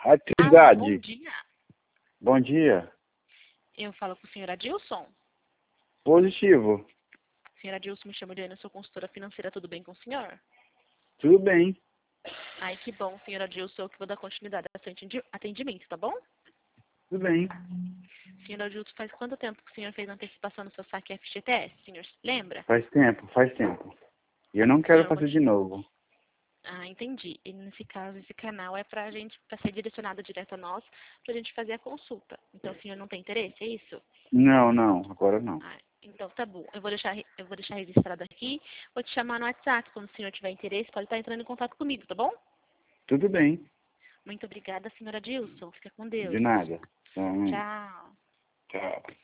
Alô, bom Atividade. dia. Bom dia. Eu falo com o senhor Adilson. Positivo. Senhor Adilson, me chamo Diana, sou consultora financeira, tudo bem com o senhor? Tudo bem. Ai, que bom, senhor Adilson, eu que vou dar continuidade ao seu atendimento, tá bom? Tudo bem. Senhor Adilson, faz quanto tempo que o senhor fez a antecipação no seu saque FGTS? O senhor se lembra? Faz tempo, faz tempo. E eu não quero Senhor, fazer de novo. Ah, entendi. E nesse caso, esse canal é pra gente, pra ser direcionado direto a nós, pra gente fazer a consulta. Então, o senhor não tem interesse, é isso? Não, agora não. Ah, então tá bom. Eu vou deixar registrado aqui. Vou te chamar no WhatsApp. Quando o senhor tiver interesse, pode estar entrando em contato comigo, tá bom? Tudo bem. Muito obrigada, senhora Dilson. Fica com De Deus. nada. Então, Tchau. tchau.